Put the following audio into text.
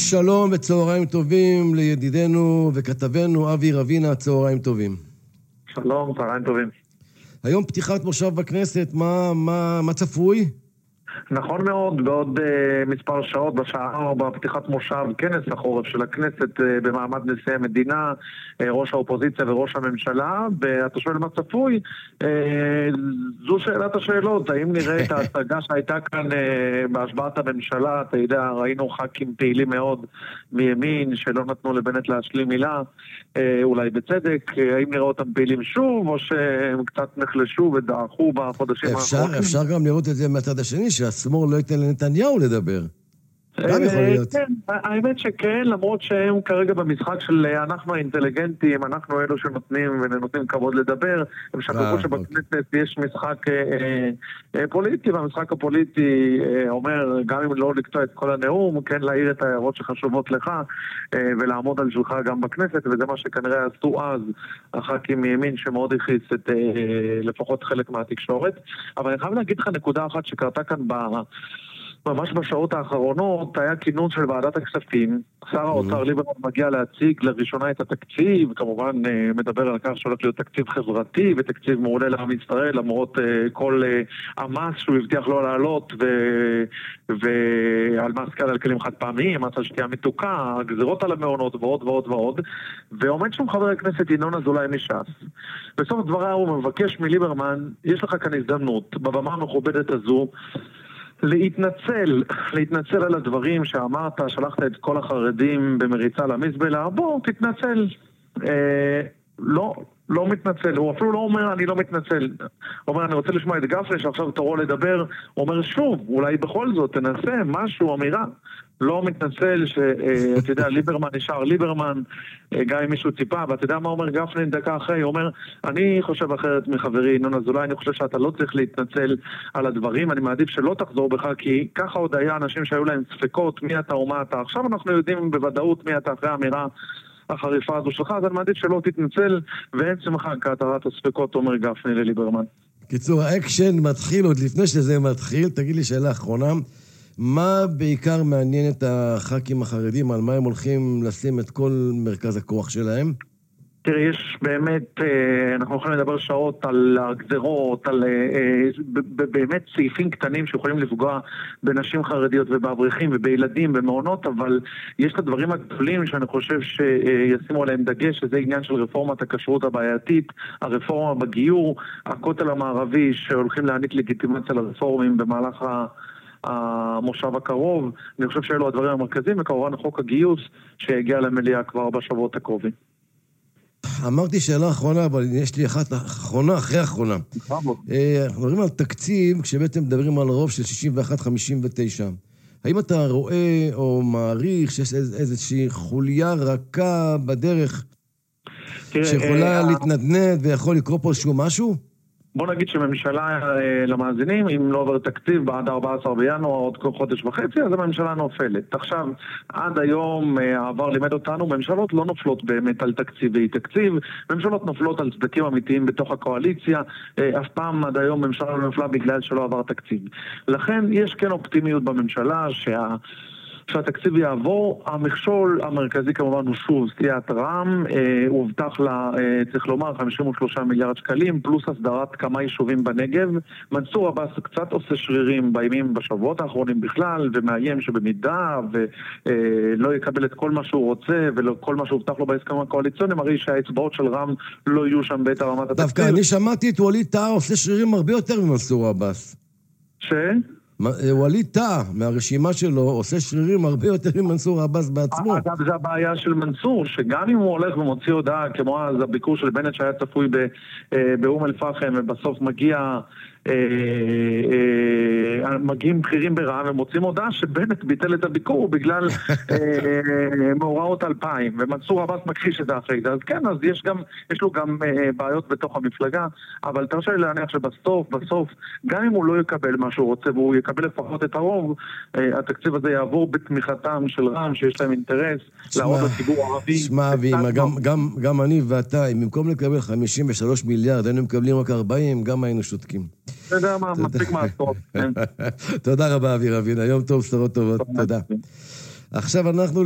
שלום וצהריים טובים לידידנו וכתבנו אבי רבינה, צהריים טובים. שלום, צהריים טובים. היום פתיחת מושב בכנסת, מה צפוי? נכון מאוד, בעוד מספר שעות, בשעה 4, פתיחת מושב כנס החורף של הכנסת במעמד נשיא המדינה, ראש האופוזיציה וראש הממשלה. ואתה שואל מה צפוי? זו שאלת השאלות. האם נראה את ההצגה שהייתה כאן בהשבעת הממשלה? אתה יודע, ראינו ח"כים פעילים מאוד מימין שלא נתנו לבנט להשלים מילה, אולי בצדק. האם נראה אותם פעילים שוב, או שהם קצת נחלשו ודעכו בחודשים האחרונים? אפשר גם לראות את זה מהצד השני, שהשמאל לא ייתן לנתניהו לדבר. גם יכול להיות. כן, האמת שכן, למרות שהם כרגע במשחק של אנחנו האינטליגנטים, אנחנו אלו שנותנים ונותנים כבוד לדבר. הם שכחו שבכנסת יש משחק פוליטי, והמשחק הפוליטי אומר, גם אם לא לקטוע את כל הנאום, כן להעיר את ההערות שחשובות לך, ולעמוד על שלך גם בכנסת, וזה מה שכנראה עשו אז הח"כים מימין, שמאוד הכעיס את לפחות חלק מהתקשורת. אבל אני חייב להגיד לך נקודה אחת שקרתה כאן ממש בשעות האחרונות. היה כינוס של ועדת הכספים, שר האוצר ליברמן מגיע להציג לראשונה את התקציב, כמובן מדבר על כך שהולך להיות תקציב חברתי ותקציב מעולה לעם ישראל, למרות כל המס שהוא הבטיח לא לעלות, ועל מס על כלים חד פעמיים, מס על שתייה מתוקה, גזירות על המעונות ועוד ועוד ועוד. ועומד שם חבר הכנסת ינון אזולאי מש"ס. בסוף דבריו הוא מבקש מליברמן, יש לך כאן הזדמנות בבמה המכובדת הזו להתנצל על הדברים שאמרת, שלחת את כל החרדים במריצה למזבלה, בוא תתנצל. לא מתנצל, הוא אפילו לא אומר אני לא מתנצל, הוא אומר אני רוצה לשמוע את גפני שעכשיו תורו לדבר, הוא אומר שוב, אולי בכל זאת תנסה משהו, אמירה. לא מתנצל שאתה יודע, ליברמן נשאר ליברמן, גם אם מישהו ציפה, ואתה יודע מה אומר גפני דקה אחרי, הוא אומר, אני חושב אחרת מחברי ינון אזולאי, אני חושב שאתה לא צריך להתנצל על הדברים, אני מעדיף שלא תחזור בך, כי ככה עוד היה אנשים שהיו להם ספקות, מי אתה ומה אתה, עכשיו אנחנו יודעים בוודאות מי אתה אחרי האמירה החריפה הזו שלך, אז אני מעדיף שלא תתנצל, ואין שמחה כהתרת הספקות, אומר גפני לליברמן. קיצור, האקשן מתחיל, עוד לפני שזה מתחיל, תגיד לי שאלה אחרונה, מה בעיקר מעניין את הח"כים החרדים, על מה הם הולכים לשים את כל מרכז הכוח שלהם? תראה, יש באמת, אנחנו יכולים לדבר שעות על הגזרות, על באמת סעיפים קטנים שיכולים לפגוע בנשים חרדיות ובאברכים ובילדים במעונות, אבל יש את הדברים הגדולים שאני חושב שישימו עליהם דגש, שזה עניין של רפורמת הכשרות הבעייתית, הרפורמה בגיור, הכותל המערבי שהולכים להעניק לגיטימציה לרפורמים במהלך המושב הקרוב. אני חושב שאלו הדברים המרכזיים, וכמובן חוק הגיוס שהגיע למליאה כבר בשבועות הקרובים. אמרתי שאלה אחרונה, אבל יש לי אחת אחרונה אחרי אחרונה. אנחנו מדברים על תקציב, כשבעצם מדברים על רוב של 61-59. האם אתה רואה או מעריך שיש איזושהי חוליה רכה בדרך שיכולה להתנדנד ויכול לקרוא פה איזשהו משהו? בוא נגיד שממשלה למאזינים, אם לא עובר תקציב בעד 14 בינואר, עוד חודש וחצי, אז הממשלה נופלת. עכשיו, עד היום העבר לימד אותנו, ממשלות לא נופלות באמת על תקציבי תקציב, ממשלות נופלות על צדקים אמיתיים בתוך הקואליציה, אף פעם עד היום ממשלה לא נופלה בגלל שלא עבר תקציב. לכן יש כן אופטימיות בממשלה שהתקציב יעבור. המכשול המרכזי כמובן הוא שוב סטיית רע"מ, הוא הובטח לה, צריך לומר, 53 מיליארד שקלים, פלוס הסדרת כמה יישובים בנגב. מנסור עבאס קצת עושה שרירים בימים בשבועות האחרונים בכלל, ומאיים שבמידה ולא יקבל את כל מה שהוא רוצה, וכל מה שהובטח לו בהסכם הקואליציוני, מראה שהאצבעות של רע"מ לא יהיו שם בעת הרמת התקציב. דווקא אני שמעתי את ווליד טאהא עושה שרירים הרבה יותר ממנסור עבאס. ווליד טאהא, מהרשימה שלו, עושה שרירים הרבה יותר ממנסור עבאס בעצמו. אגב, זה הבעיה של מנסור, שגם אם הוא הולך ומוציא הודעה, כמו אז הביקור של בנט שהיה צפוי באום אל-פחם, ובסוף מגיעים בכירים ברע"מ ומוצאים הודעה שבנט ביטל את הביקור בגלל מאורעות 2000, ומנסור עבאס מכחיש את זה אחרי זה. אז כן, אז יש לו גם בעיות בתוך המפלגה, אבל תרשה לי להניח שבסוף, גם אם הוא לא יקבל מה שהוא רוצה, והוא יקבל לפחות את הרוב, התקציב הזה יעבור בתמיכתם של רע"מ, שיש להם אינטרס להראות לציבור הערבי. שמע, גם אני ואתה, אם במקום לקבל 53 מיליארד, היינו מקבלים רק 40, גם היינו שותקים. אתה יודע מה, מספיק מעשרות. תודה רבה, אבי רבינה. יום טוב, שרות טובות. תודה. עכשיו אנחנו